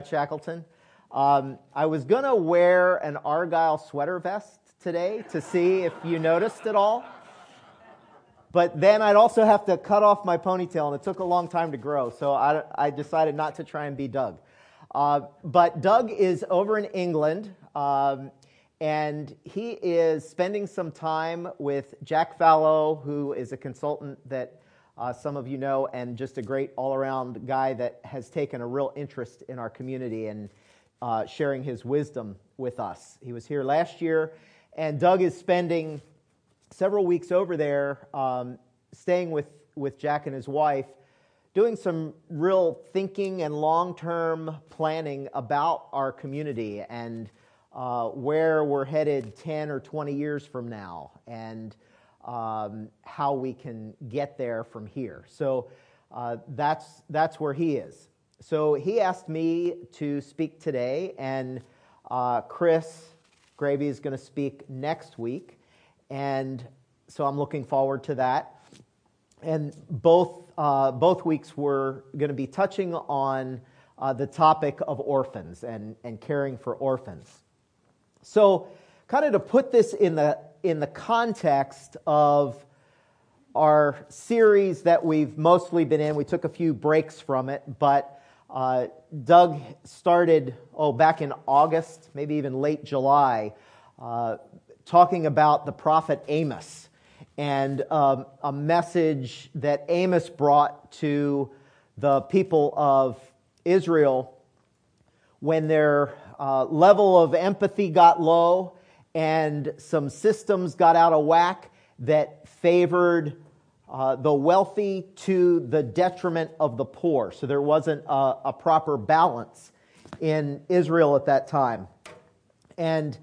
Shackleton. I was going to wear an Argyle sweater vest today to see if you noticed at all. But then I'd also have to cut off my ponytail, and it took a long time to grow, so I decided not to try and be Doug. But Doug is over in England, and he is spending some time with Jack Fallow, who is a consultant that some of you know, and just a great all-around guy that has taken a real interest in our community and sharing his wisdom with us. He was here last year, and Doug is spending several weeks over there, staying with Jack and his wife, doing some real thinking and long-term planning about our community and where we're headed 10 or 20 years from now, and how we can get there from here. So that's where he is. So he asked me to speak today, and Chris Gravy is going to speak next week. And so I'm looking forward to that. And both weeks we're going to be touching on the topic of orphans and caring for orphans. So kind of to put this in the context of our series that we've mostly been in, we took a few breaks from it, but Doug started, back in August, maybe even late July, talking about the prophet Amos and a message that Amos brought to the people of Israel when their level of empathy got low and some systems got out of whack that favored the wealthy to the detriment of the poor. So there wasn't a proper balance in Israel at that time. And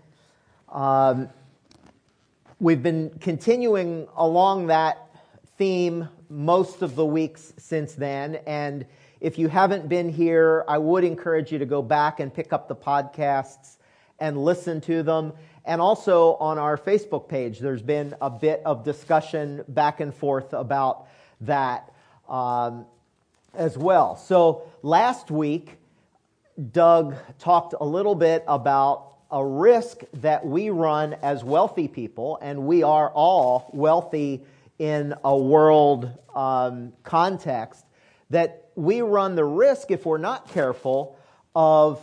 we've been continuing along that theme most of the weeks since then, and if you haven't been here, I would encourage you to go back and pick up the podcasts and listen to them. And also on our Facebook page, there's been a bit of discussion back and forth about that as well. So last week, Doug talked a little bit about a risk that we run as wealthy people, and we are all wealthy in a world context, that we run the risk, if we're not careful, of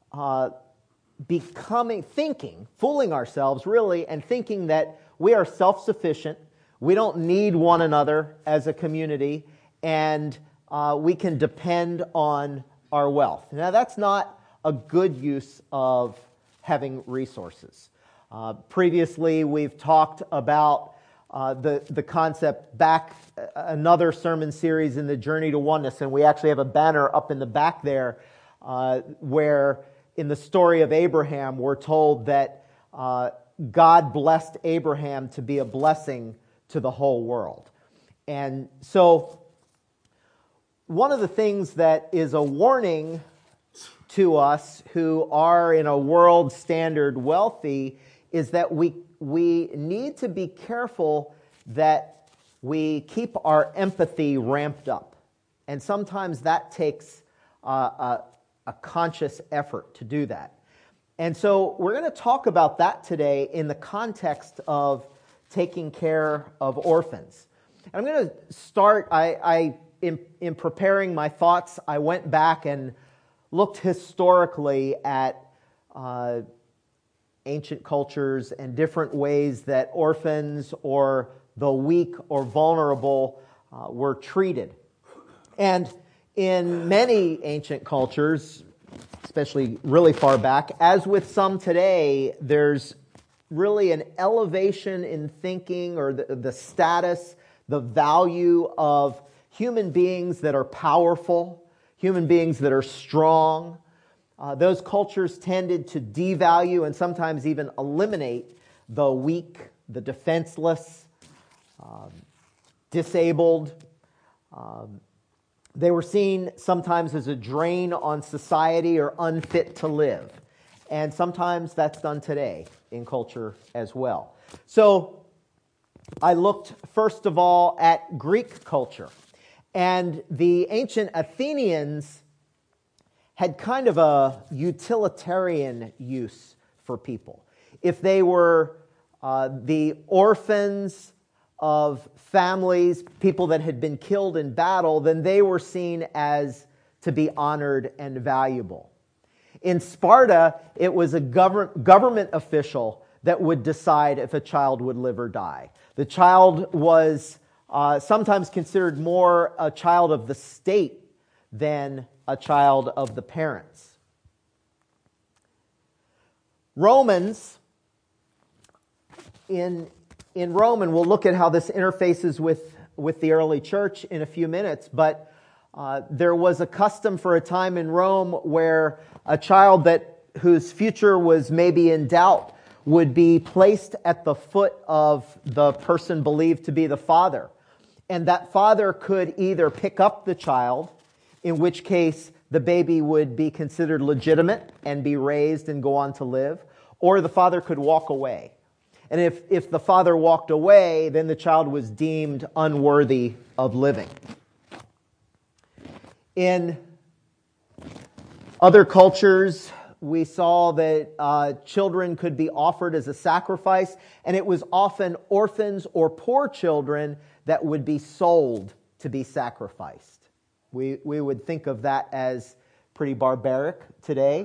fooling ourselves really, and thinking that we are self-sufficient, we don't need one another as a community, and we can depend on our wealth. Now, that's not a good use of having resources. Previously, we've talked about the concept back, another sermon series in the Journey to Oneness, and we actually have a banner up in the back there where in the story of Abraham, we're told that God blessed Abraham to be a blessing to the whole world. And so one of the things that is a warning to us who are in a world standard wealthy is that we need to be careful that we keep our empathy ramped up. And sometimes that takes a conscious effort to do that. And so we're going to talk about that today in the context of taking care of orphans. I'm going to start, in preparing my thoughts, I went back and looked historically at ancient cultures and different ways that orphans or the weak or vulnerable were treated. And in many ancient cultures, especially really far back, as with some today, there's really an elevation in thinking or the status, the value of human beings that are powerful, human beings that are strong. Those cultures tended to devalue and sometimes even eliminate the weak, the defenseless, disabled. They were seen sometimes as a drain on society or unfit to live. And sometimes that's done today in culture as well. So I looked first of all at Greek culture. And the ancient Athenians had kind of a utilitarian use for people. If they were the orphans of families, people that had been killed in battle, then they were seen as to be honored and valuable. In Sparta, it was a government official that would decide if a child would live or die. The child was sometimes considered more a child of the state than a child of the parents. Romans, in Rome, and we'll look at how this interfaces with the early church in a few minutes, but there was a custom for a time in Rome where a child whose future was maybe in doubt would be placed at the foot of the person believed to be the father. And that father could either pick up the child, in which case the baby would be considered legitimate and be raised and go on to live, or the father could walk away. And if the father walked away, then the child was deemed unworthy of living. In other cultures, we saw that children could be offered as a sacrifice, and it was often orphans or poor children that would be sold to be sacrificed. We would think of that as pretty barbaric today.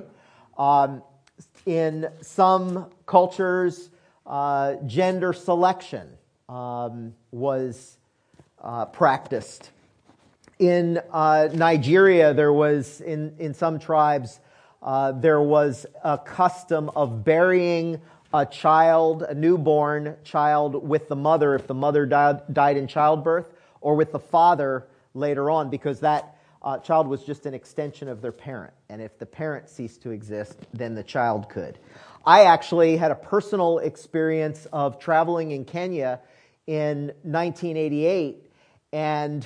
In some cultures, gender selection was practiced. In Nigeria, there was, in some tribes, there was a custom of burying a newborn child with the mother if the mother died in childbirth, or with the father later on, because that child was just an extension of their parent. And if the parent ceased to exist, then the child could. I actually had a personal experience of traveling in Kenya in 1988, and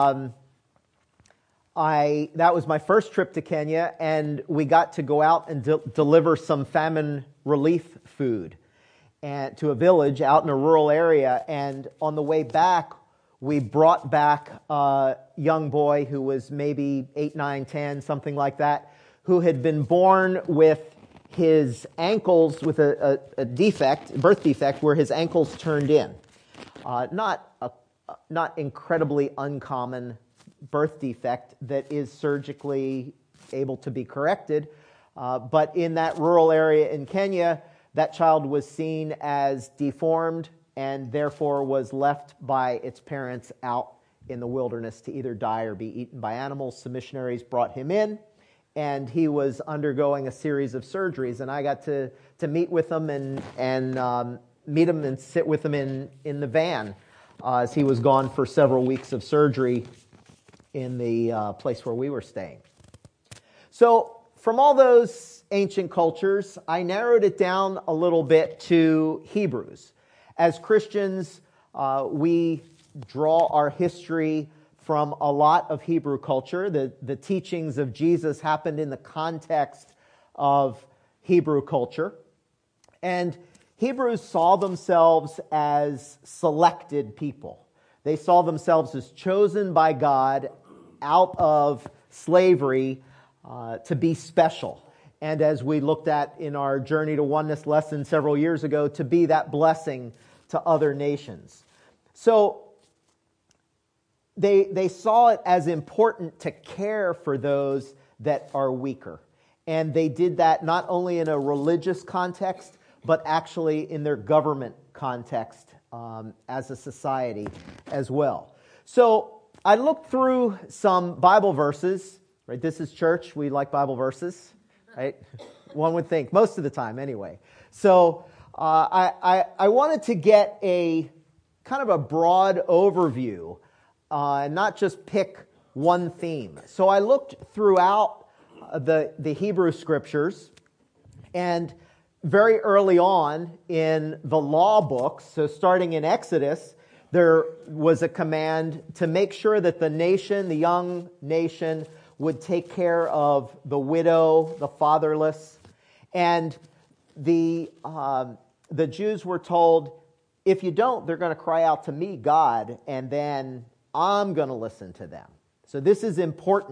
that was my first trip to Kenya, and we got to go out and deliver some famine relief food to a village out in a rural area. And on the way back, we brought back a young boy who was maybe 8, 9, 10, something like that, who had been born with his ankles, with a birth defect, where his ankles turned in. Not incredibly uncommon birth defect that is surgically able to be corrected. But in that rural area in Kenya, that child was seen as deformed and therefore was left by its parents out in the wilderness to either die or be eaten by animals. Some missionaries brought him in, and he was undergoing a series of surgeries. And I got to meet with him and meet him and sit with him in the van as he was gone for several weeks of surgery in the place where we were staying. So from all those ancient cultures, I narrowed it down a little bit to Hebrews. As Christians, we draw our history from a lot of Hebrew culture. The teachings of Jesus happened in the context of Hebrew culture. And Hebrews saw themselves as selected people. They saw themselves as chosen by God out of slavery to be special. And as we looked at in our Journey to Oneness lesson several years ago, to be that blessing to other nations. So they saw it as important to care for those that are weaker. And they did that not only in a religious context, but actually in their government context as a society as well. So I looked through some Bible verses. Right? This is church. We like Bible verses. Right? One would think, most of the time anyway. So I wanted to get a kind of a broad overview and not just pick one theme. So I looked throughout the Hebrew Scriptures, and very early on in the law books, so starting in Exodus, there was a command to make sure that the young nation, would take care of the widow, the fatherless. And the Jews were told, if you don't, they're going to cry out to me, God, and then I'm going to listen to them. So this is important.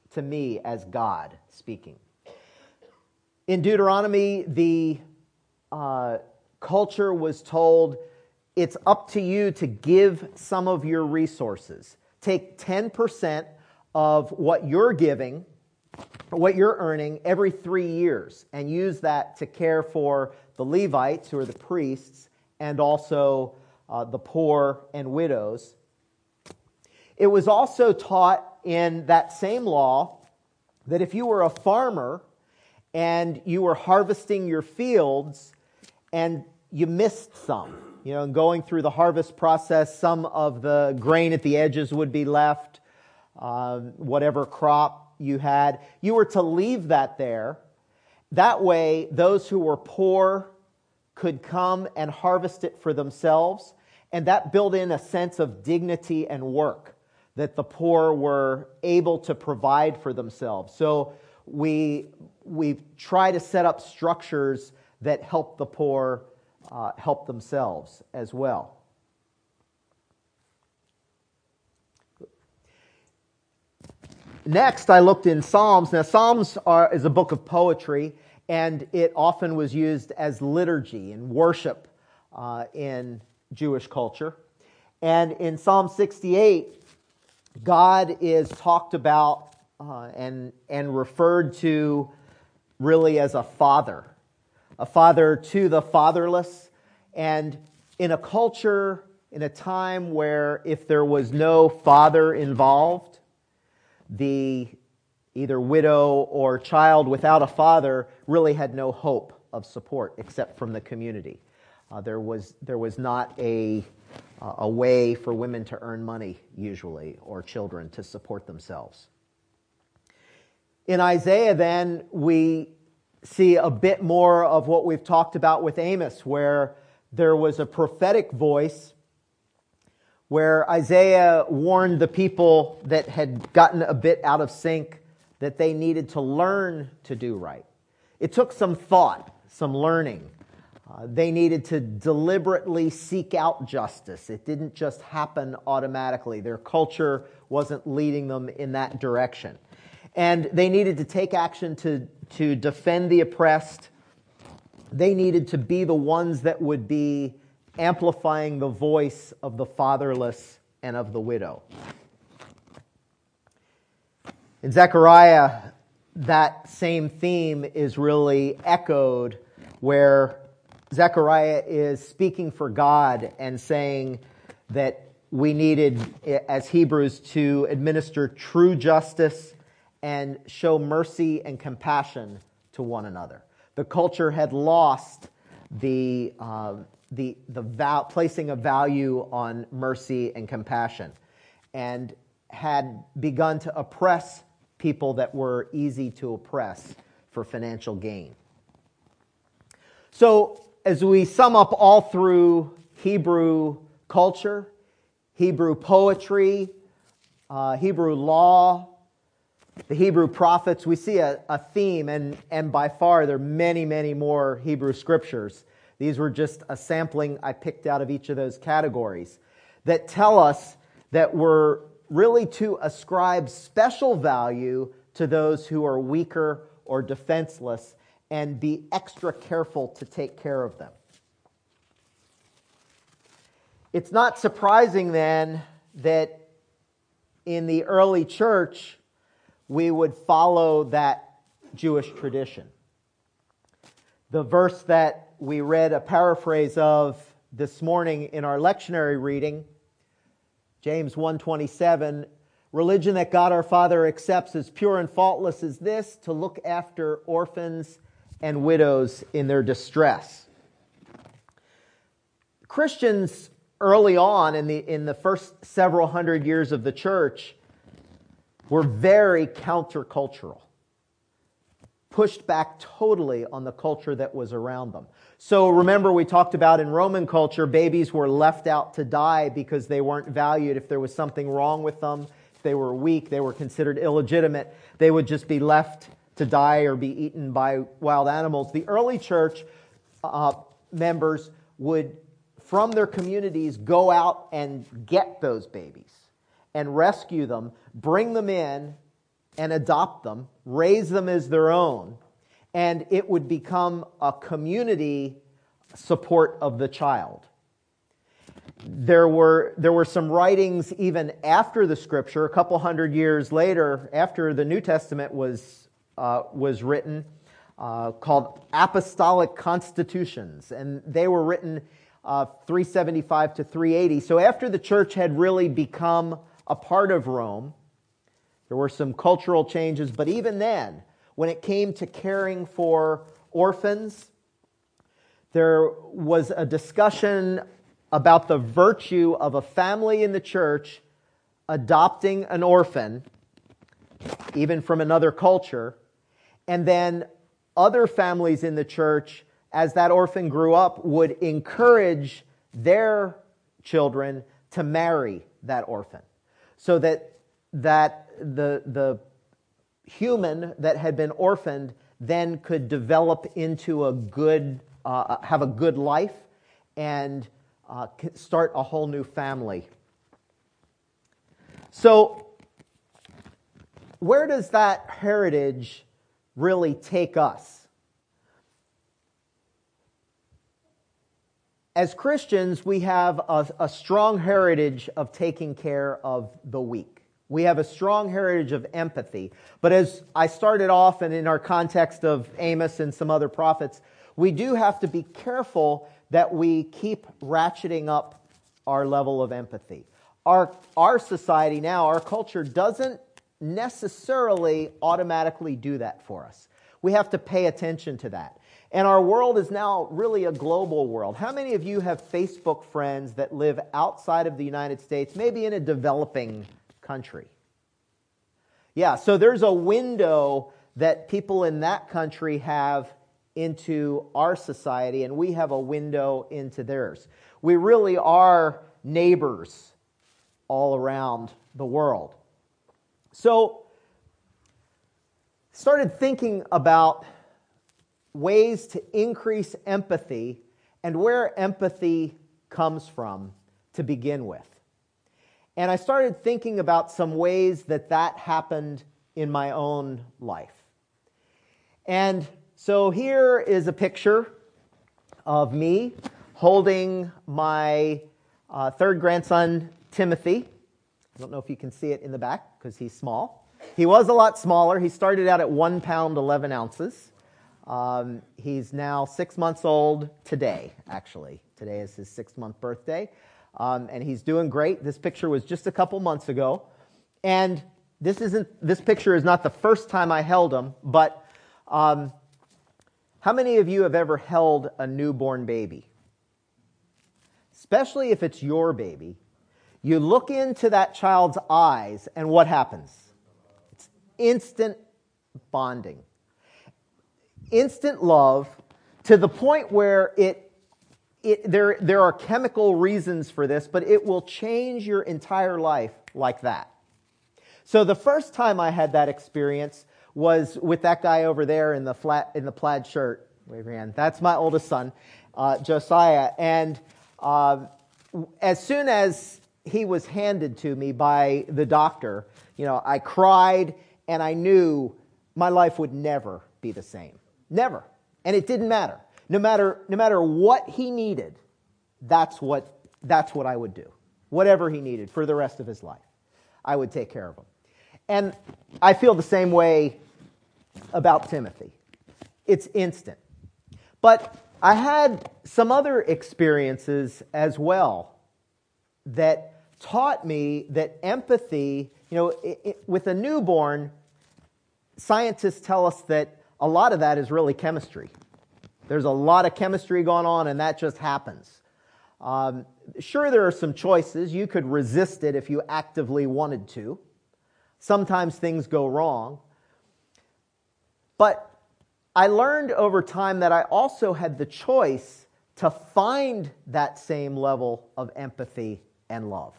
to me as God speaking. In Deuteronomy, the culture was told, it's up to you to give some of your resources. Take 10% of what you're giving, what you're earning every 3 years, and use that to care for the Levites, who are the priests, and also the poor and widows. It was also taught in that same law that if you were a farmer and you were harvesting your fields and you missed some, and going through the harvest process, some of the grain at the edges would be left, whatever crop you had, you were to leave that there. That way, those who were poor could come and harvest it for themselves, and that built in a sense of dignity and work that the poor were able to provide for themselves. So we try to set up structures that help the poor help themselves as well. Next, I looked in Psalms. Now, Psalms is a book of poetry, and it often was used as liturgy and worship in Jewish culture. And in Psalm 68, God is talked about and referred to really as a father to the fatherless. And in a culture, in a time where if there was no father involved, the either widow or child without a father really had no hope of support except from the community. There was not a way for women to earn money usually, or children to support themselves. In Isaiah then, we see a bit more of what we've talked about with Amos, where there was a prophetic voice where Isaiah warned the people that had gotten a bit out of sync that they needed to learn to do right. It took some thought, some learning. They needed to deliberately seek out justice. It didn't just happen automatically. Their culture wasn't leading them in that direction. And they needed to take action to defend the oppressed. They needed to be the ones that would be amplifying the voice of the fatherless and of the widow. In Zechariah, that same theme is really echoed, where Zechariah is speaking for God and saying that we needed, as Hebrews, to administer true justice and show mercy and compassion to one another. The culture had lost the placing of value on mercy and compassion, and had begun to oppress people that were easy to oppress for financial gain. So, as we sum up all through Hebrew culture, Hebrew poetry, Hebrew law, the Hebrew prophets, we see a theme, and by far there are many, many more Hebrew scriptures. These were just a sampling I picked out of each of those categories that tell us that we're really to ascribe special value to those who are weaker or defenseless and be extra careful to take care of them. It's not surprising then that in the early church we would follow that Jewish tradition. The verse that we read a paraphrase of this morning in our lectionary reading, James 1:27, religion that God our Father accepts as pure and faultless is this, to look after orphans and widows in their distress. Christians early on in the first several hundred years of the church were very countercultural, pushed back totally on the culture that was around them. So remember, we talked about in Roman culture, babies were left out to die because they weren't valued. If there was something wrong with them, if they were weak, they were considered illegitimate, they would just be left to die or be eaten by wild animals. The early church members would, from their communities, go out and get those babies and rescue them, bring them in, and adopt them, raise them as their own, and it would become a community support of the child. There were some writings even after the Scripture, a couple hundred years later, after the New Testament was written, called Apostolic Constitutions, and they were written 375 to 380. So after the church had really become a part of Rome, there were some cultural changes, but even then, when it came to caring for orphans, there was a discussion about the virtue of a family in the church adopting an orphan, even from another culture, and then other families in the church, as that orphan grew up, would encourage their children to marry that orphan, so that the human that had been orphaned then could develop into a good, have a good life and start a whole new family. So, where does that heritage really take us? As Christians, we have a strong heritage of taking care of the weak. We have a strong heritage of empathy. But as I started off, and in our context of Amos and some other prophets, we do have to be careful that we keep ratcheting up our level of empathy. Our society now, our culture, doesn't necessarily automatically do that for us. We have to pay attention to that. And our world is now really a global world. How many of you have Facebook friends that live outside of the United States, maybe in a developing country? Yeah, so there's a window that people in that country have into our society, and we have a window into theirs. We really are neighbors all around the world. So, started thinking about ways to increase empathy and where empathy comes from to begin with. And I started thinking about some ways that happened in my own life. And so here is a picture of me holding my third grandson, Timothy. I don't know if you can see it in the back because he's small. He was a lot smaller. He started out at 1 pound, 11 ounces. He's now 6 months old today, actually. Today is his 6-month birthday. And he's doing great. This picture was just a couple months ago. And this picture is not the first time I held him, but how many of you have ever held a newborn baby? Especially if it's your baby. You look into that child's eyes, and what happens? It's instant bonding. Instant love, to the point where there are chemical reasons for this, but it will change your entire life like that. So the first time I had that experience was with that guy over there in the plaid shirt. Wave your hand. That's my oldest son, Josiah. And as soon as he was handed to me by the doctor, I cried, and I knew my life would never be the same. Never. And it didn't matter. No matter what he needed, that's what I would do. Whatever he needed for the rest of his life, I would take care of him. And I feel the same way about Timothy. It's instant. But I had some other experiences as well that taught me that empathy, with a newborn, scientists tell us that a lot of that is really chemistry. There's a lot of chemistry going on, and that just happens. Sure, there are some choices. You could resist it if you actively wanted to. Sometimes things go wrong. But I learned over time that I also had the choice to find that same level of empathy and love,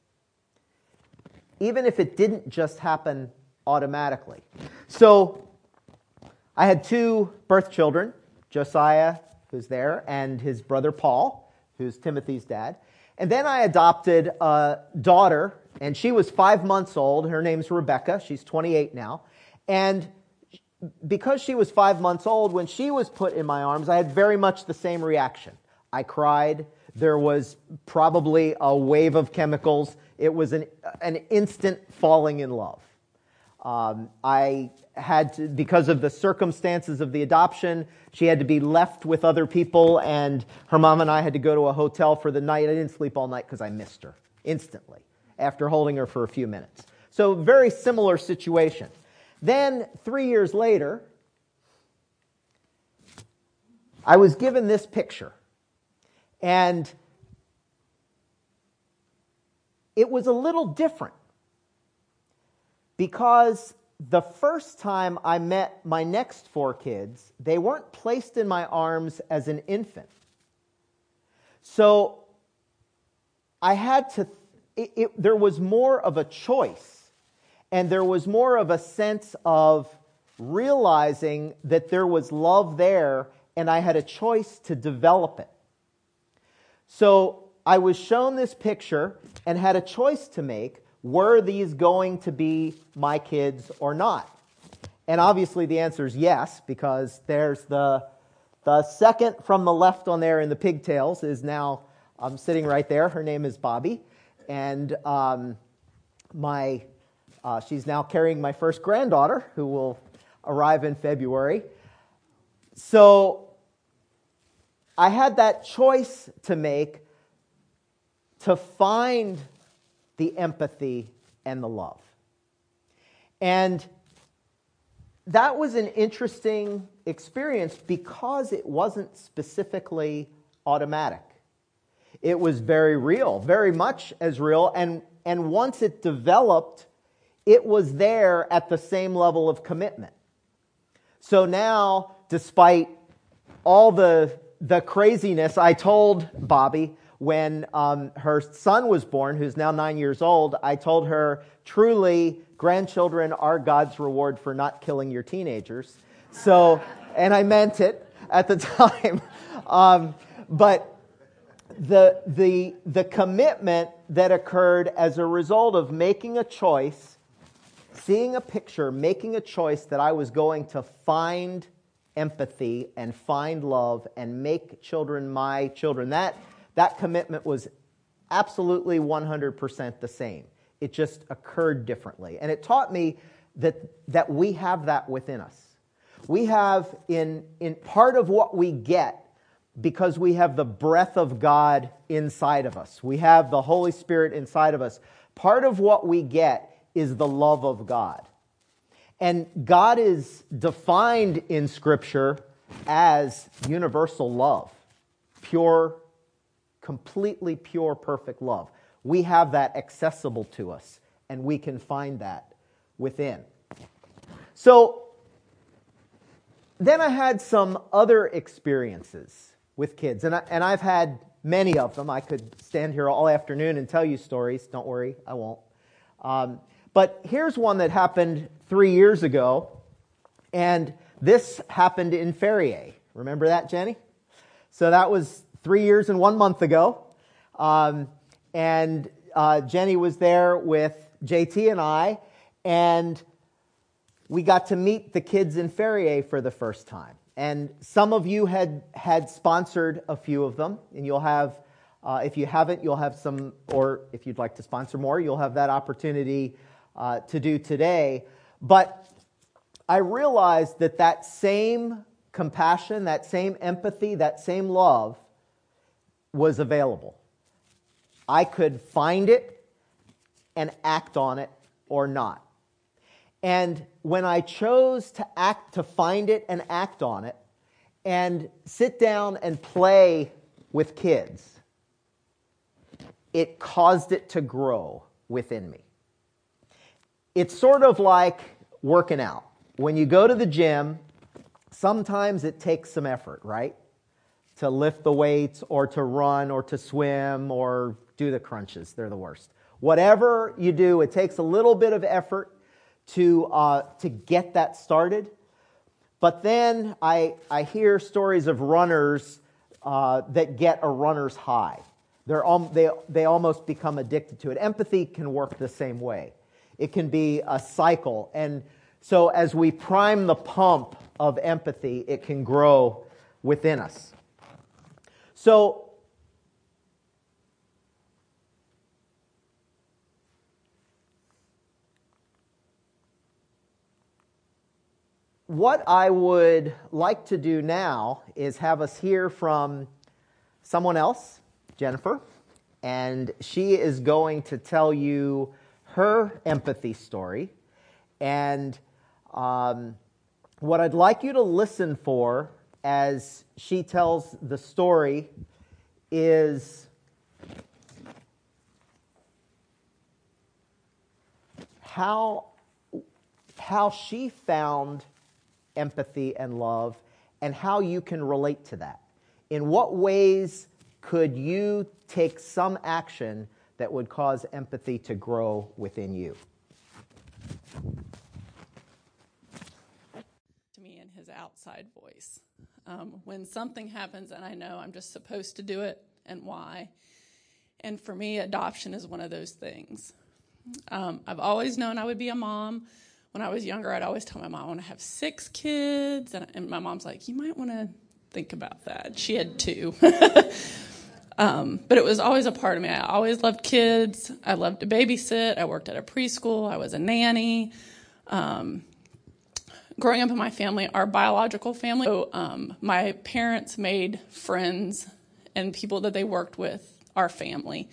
even if it didn't just happen automatically. So I had 2 birth children, Josiah, who's there, and his brother Paul, who's Timothy's dad. And then I adopted a daughter, and she was 5 months old. Her name's Rebecca. She's 28 now. And because she was 5 months old, when she was put in my arms, I had very much the same reaction. I cried. There was probably a wave of chemicals. It was an instant falling in love. I had to, because of the circumstances of the adoption, she had to be left with other people, and her mom and I had to go to a hotel for the night. I didn't sleep all night because I missed her instantly after holding her for a few minutes. So very similar situation. Then 3 years later, I was given this picture, and it was a little different because the first time I met my next 4 kids, they weren't placed in my arms as an infant. So I had to, there was more of a choice, and there was more of a sense of realizing that there was love there, and I had a choice to develop it. So I was shown this picture and had a choice to make. Were these going to be my kids or not? And obviously the answer is yes, because there's the second from the left on there in the pigtails is now sitting right there. Her name is Bobby. And she's now carrying my first granddaughter, who will arrive in February. So I had that choice to make to find the empathy and the love. And that was an interesting experience because it wasn't specifically automatic. It was very real, very much as real, and once it developed, it was there at the same level of commitment. So now, despite all the craziness, I told Bobby when her son was born, who's now 9 years old, I told her, truly, grandchildren are God's reward for not killing your teenagers. So, and I meant it at the time. But the commitment that occurred as a result of making a choice, seeing a picture, making a choice that I was going to find empathy and find love and make children my children, that commitment was absolutely 100% the same. It just occurred differently. And it taught me that we have that within us. We have in part of what we get, because we have the breath of God inside of us. We have the Holy Spirit inside of us. Part of what we get is the love of God. And God is defined in Scripture as universal love, pure, completely pure, perfect love. We have that accessible to us, and we can find that within. So then I had some other experiences with kids, and I've had many of them. I could stand here all afternoon and tell you stories. Don't worry, I won't. But here's one that happened 3 years ago, and this happened in Ferrier. Remember that, Jenny? So that was 3 years and 1 month ago, and Jenny was there with JT and I, and we got to meet the kids in Ferrier for the first time. And some of you had sponsored a few of them, and you'll have, if you haven't, you'll have some, or if you'd like to sponsor more, you'll have that opportunity to do today. But I realized that same compassion, that same empathy, that same love was available. I could find it and act on it or not. And when I chose to find it and act on it and sit down and play with kids, it caused it to grow within me. It's sort of like working out. When you go to the gym, sometimes it takes some effort, right? To lift the weights or to run or to swim or do the crunches. They're the worst. Whatever you do, it takes a little bit of effort to get that started. But then I hear stories of runners that get a runner's high. They almost become addicted to it. Empathy can work the same way. It can be a cycle. And So as we prime the pump of empathy, it can grow within us. So what I would like to do now is have us hear from someone else, Jennifer, and she is going to tell you her empathy story. And what I'd like you to listen for as she tells the story is how she found empathy and love, and how you can relate to that. In what ways could you take some action that would cause empathy to grow within you? To me in his outside voice. When something happens and I know I'm just supposed to do it and why. And for me, adoption is one of those things. I've always known I would be a mom. When I was younger, I'd always tell my mom I want to have 6 kids. And my mom's like, you might want to think about that. She had 2. But it was always a part of me. I always loved kids. I loved to babysit. I worked at a preschool. I was a nanny. Growing up in my family, our biological family, so, my parents made friends and people that they worked with, our family.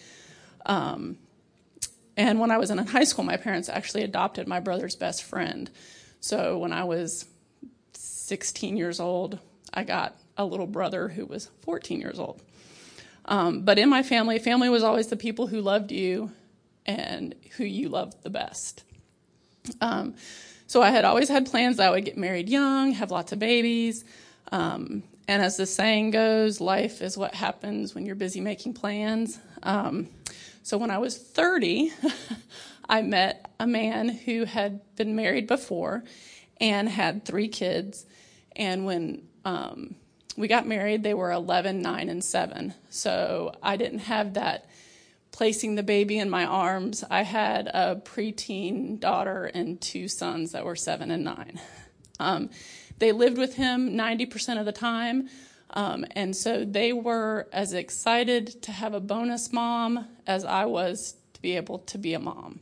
And when I was in high school, my parents actually adopted my brother's best friend. So when I was 16 years old, I got a little brother who was 14 years old. But in my family was always the people who loved you and who you loved the best. So I had always had plans that I would get married young, have lots of babies. And as the saying goes, life is what happens when you're busy making plans. So when I was 30, I met a man who had been married before and had 3 kids. And when we got married, they were 11, 9, and 7. So I didn't have that placing the baby in my arms. I had a preteen daughter and 2 sons that were 7 and 9. They lived with him 90% of the time. And so they were as excited to have a bonus mom as I was to be able to be a mom.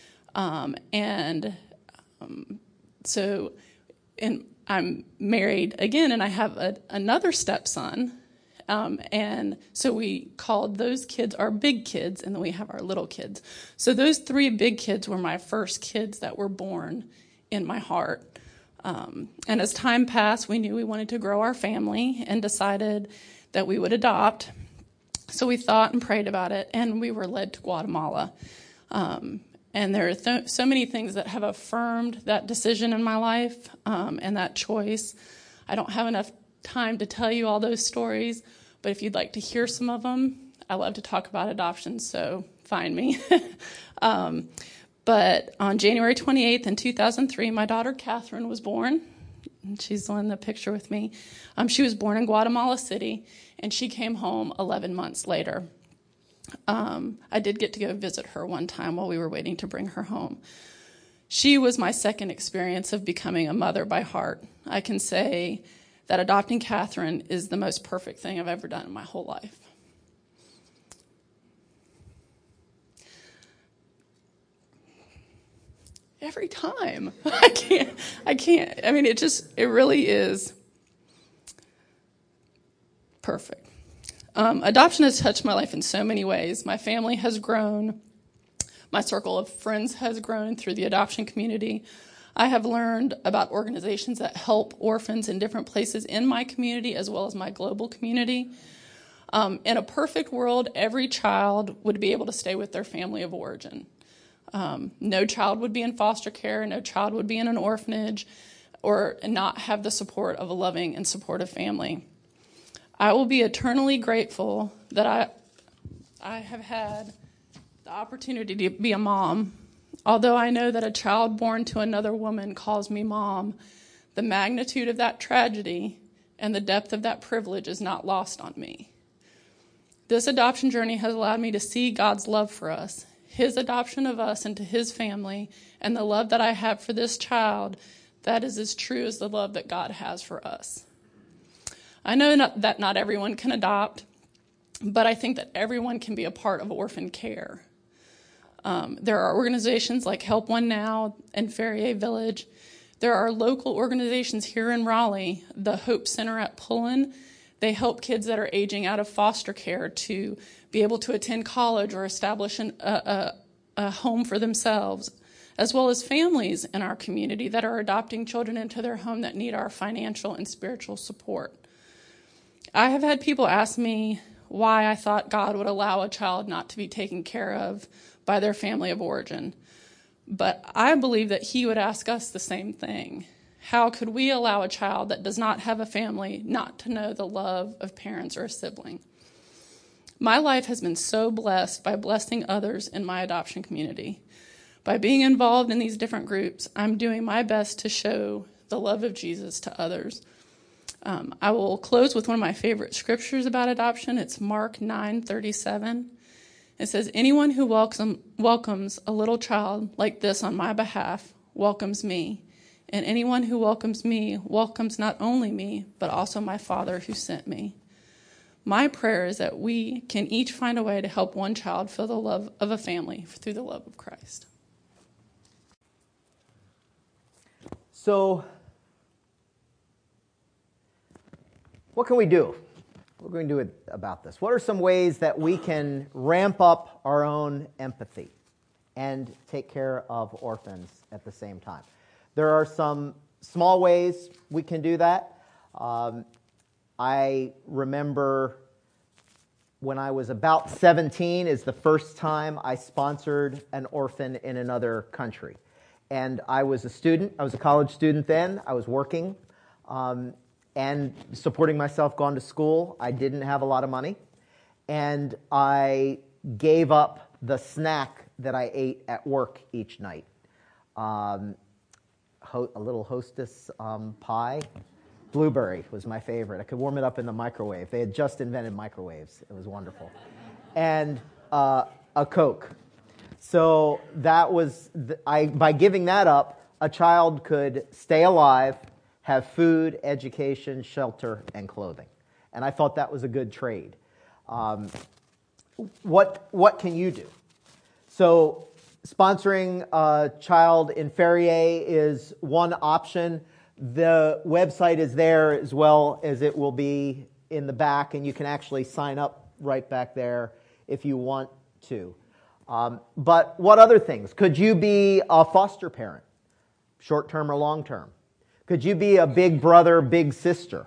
So I'm married again, and I have another stepson. And so we called those kids our big kids, and then we have our little kids. So those 3 big kids were my first kids that were born in my heart. And as time passed, we knew we wanted to grow our family and decided that we would adopt. So we thought and prayed about it, and we were led to Guatemala. And there are so many things that have affirmed that decision in my life and that choice. I don't have enough time to tell you all those stories, but if you'd like to hear some of them, I love to talk about adoption, so find me. But on January 28th in 2003, my daughter Catherine was born. She's on the picture with me. She was born in Guatemala City, and she came home 11 months later. I did get to go visit her one time while we were waiting to bring her home. She was my second experience of becoming a mother by heart. I can say that adopting Catherine is the most perfect thing I've ever done in my whole life. Every time. I can't. I mean, it really is perfect. Adoption has touched my life in so many ways. My family has grown. My circle of friends has grown through the adoption community. I have learned about organizations that help orphans in different places in my community as well as my global community. In a perfect world, every child would be able to stay with their family of origin. No child would be in foster care, no child would be in an orphanage, or not have the support of a loving and supportive family. I will be eternally grateful that I have had the opportunity to be a mom. Although I know that a child born to another woman calls me mom, the magnitude of that tragedy and the depth of that privilege is not lost on me. This adoption journey has allowed me to see God's love for us, his adoption of us into his family, and the love that I have for this child that is as true as the love that God has for us. I know that not everyone can adopt, but I think that everyone can be a part of orphan care. There are organizations like Help One Now and Ferrier Village. There are local organizations here in Raleigh, the Hope Center at Pullen. They help kids that are aging out of foster care to be able to attend college or establish a home for themselves, as well as families in our community that are adopting children into their home that need our financial and spiritual support. I have had people ask me why I thought God would allow a child not to be taken care of by their family of origin. But I believe that he would ask us the same thing. How could we allow a child that does not have a family not to know the love of parents or a sibling? My life has been so blessed by blessing others in my adoption community. By being involved in these different groups, I'm doing my best to show the love of Jesus to others. I will close with one of my favorite scriptures about adoption. It's Mark 9:37. It says, anyone who welcomes a little child like this on my behalf welcomes me. And anyone who welcomes me welcomes not only me, but also my Father who sent me. My prayer is that we can each find a way to help one child feel the love of a family through the love of Christ. So, what can we do? What are we going to do about this? What are some ways that we can ramp up our own empathy and take care of orphans at the same time? There are some small ways we can do that. I remember when I was about 17 is the first time I sponsored an orphan in another country. And I was a student. I was a college student then. I was working and supporting myself, gone to school. I didn't have a lot of money. And I gave up the snack that I ate at work each night. A little Hostess pie. Blueberry was my favorite. I could warm it up in the microwave. They had just invented microwaves. It was wonderful. And a Coke. So that was, by giving that up, a child could stay alive, have food, education, shelter, and clothing. And I thought that was a good trade. What can you do? So sponsoring a child in Ferrier is one option. The website is there as well as it will be in the back, and you can actually sign up right back there if you want to. But what other things? Could you be a foster parent, short-term or long-term? Could you be a big brother, big sister?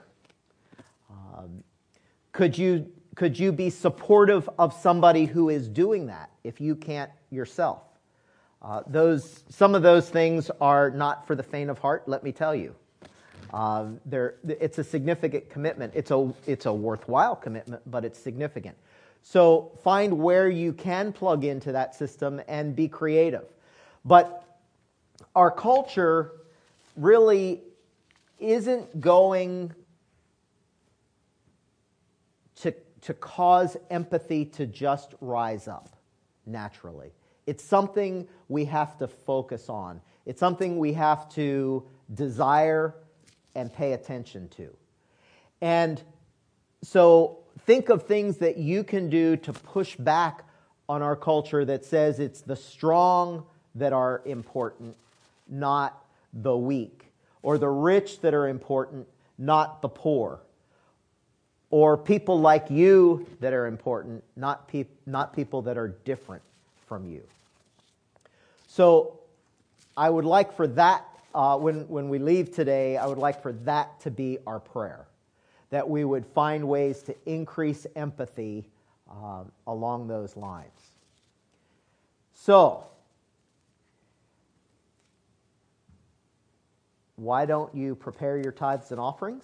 Could you be supportive of somebody who is doing that if you can't yourself? Some of those things are not for the faint of heart, let me tell you. It's a significant commitment. It's a worthwhile commitment, but it's significant. So find where you can plug into that system and be creative. But our culture really isn't going to cause empathy to just rise up naturally. It's something we have to focus on. It's something we have to desire and pay attention to. And so think of things that you can do to push back on our culture that says it's the strong that are important, not the weak, or the rich that are important, not the poor, or people like you that are important, not people that are different from you. So I would like for that, when we leave today, I would like for that to be our prayer, that we would find ways to increase empathy along those lines. So, why don't you prepare your tithes and offerings?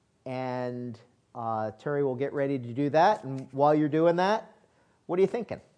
And Terry will get ready to do that. And while you're doing that, what are you thinking?